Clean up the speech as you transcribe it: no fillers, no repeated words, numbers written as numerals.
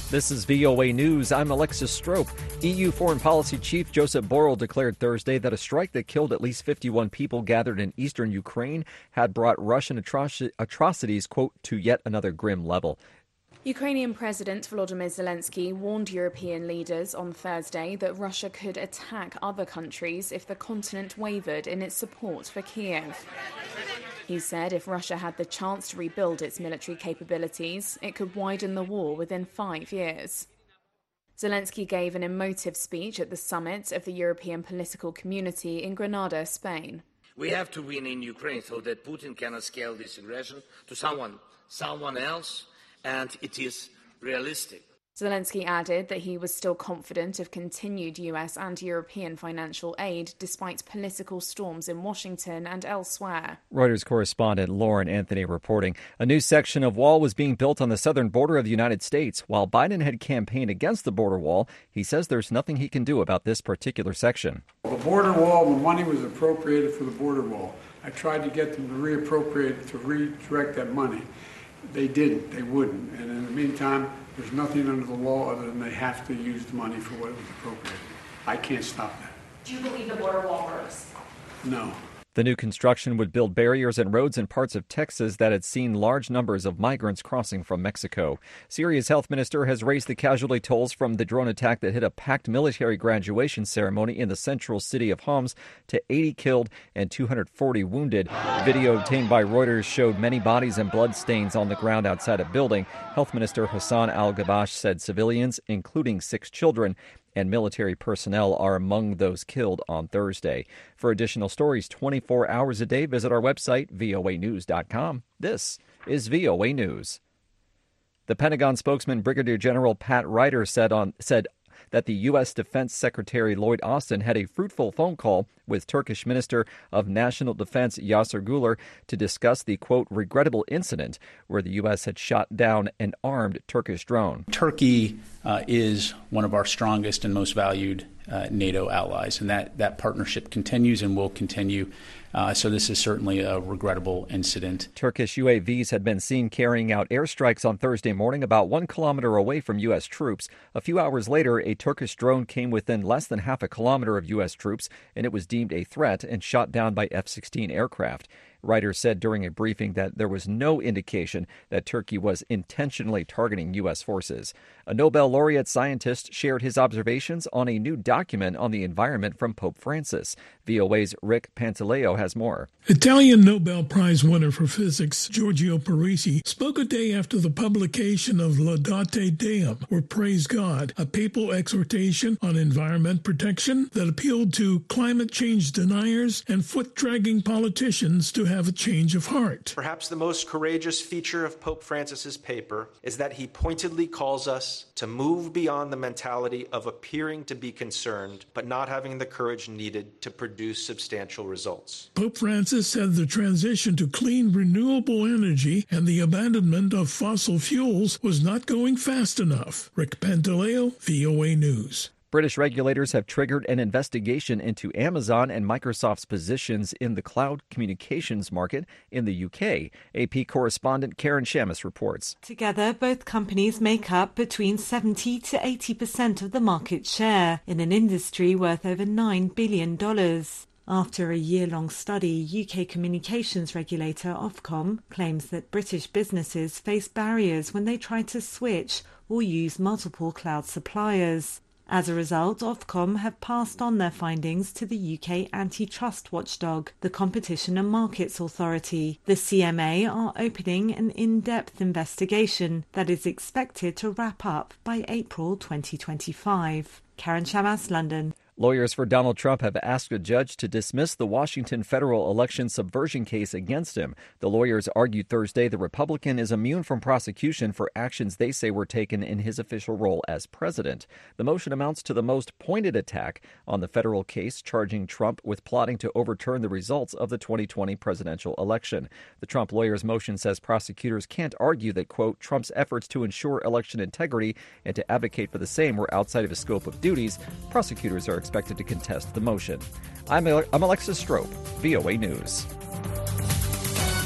This is VOA News. I'm Alexis Strope. EU Foreign Policy Chief Josep Borrell declared Thursday that a strike that killed at least 51 people gathered in eastern Ukraine had brought Russian atrocities, quote, to yet another grim level. Ukrainian President Volodymyr Zelensky warned European leaders on Thursday that Russia could attack other countries if the continent wavered in its support for Kiev. He said if Russia had the chance to rebuild its military capabilities, it could widen the war within 5 years. Zelensky gave an emotive speech at the summit of the European political community in Granada, Spain. We have to win in Ukraine so that Putin cannot scale this aggression to someone else, and it is realistic. Zelensky added that he was still confident of continued US and European financial aid despite political storms in Washington and elsewhere. Reuters correspondent Lauren Anthony reporting. A new section of wall was being built on the southern border of the United States. While Biden had campaigned against the border wall, he says there's nothing he can do about this particular section. The border wall, the money was appropriated for the border wall. I tried to get them to reappropriate, to redirect that money. They didn't. They wouldn't. And in the meantime, there's nothing under the law other than they have to use the money for what it was appropriated. I can't stop that. Do you believe the border wall works? No. The new construction would build barriers and roads in parts of Texas that had seen large numbers of migrants crossing from Mexico. Syria's health minister has raised the casualty tolls from the drone attack that hit a packed military graduation ceremony in the central city of Homs to 80 killed and 240 wounded. Video obtained by Reuters showed many bodies and blood stains on the ground outside a building. Health Minister Hassan al-Gabash said civilians, including 6 children, and military personnel are among those killed on Thursday. For additional stories 24 hours a day, visit our website, voanews.com. This is VOA News. The Pentagon spokesman Brigadier General Pat Ryder said that the U.S. Defense Secretary Lloyd Austin had a fruitful phone call with Turkish Minister of National Defense Yasir Güler to discuss the, quote, regrettable incident where the U.S. had shot down an armed Turkish drone. Turkey is one of our strongest and most valued NATO allies, and that partnership continues and will continue. So this is certainly a regrettable incident. Turkish UAVs had been seen carrying out airstrikes on Thursday morning about 1 kilometer away from U.S. troops. A few hours later, a Turkish drone came within less than half a kilometer of U.S. troops, and it was deemed a threat and shot down by F-16 aircraft. Ryder said during a briefing that there was no indication that Turkey was intentionally targeting U.S. forces. A Nobel laureate scientist shared his observations on a new document on the environment from Pope Francis. VOA's Rick Pantaleo has more. Italian Nobel Prize winner for physics Giorgio Parisi spoke a day after the publication of Laudate Deum, or Praise God, a papal exhortation on environment protection that appealed to climate change deniers and foot-dragging politicians to have a change of heart. Perhaps the most courageous feature of Pope Francis's paper is that he pointedly calls us to move beyond the mentality of appearing to be concerned, but not having the courage needed to produce substantial results. Pope Francis said the transition to clean, renewable energy and the abandonment of fossil fuels was not going fast enough. Rick Pantaleo, VOA News. British regulators have triggered an investigation into Amazon and Microsoft's positions in the cloud communications market in the UK. AP correspondent Karen Shamus reports. Together, both companies make up between 70 to 80% of the market share in an industry worth over $9 billion. After a year-long study, UK communications regulator Ofcom claims that British businesses face barriers when they try to switch or use multiple cloud suppliers. As a result, Ofcom have passed on their findings to the UK antitrust watchdog, the Competition and Markets Authority. The CMA are opening an in-depth investigation that is expected to wrap up by April 2025. Karen Shamas, London. Lawyers for Donald Trump have asked a judge to dismiss the Washington federal election subversion case against him. The lawyers argued Thursday the Republican is immune from prosecution for actions they say were taken in his official role as president. The motion amounts to the most pointed attack on the federal case, charging Trump with plotting to overturn the results of the 2020 presidential election. The Trump lawyers' motion says prosecutors can't argue that, quote, Trump's efforts to ensure election integrity and to advocate for the same were outside of his scope of duties. Prosecutors are expected to contest the motion. I'm Alexis Strope, VOA News.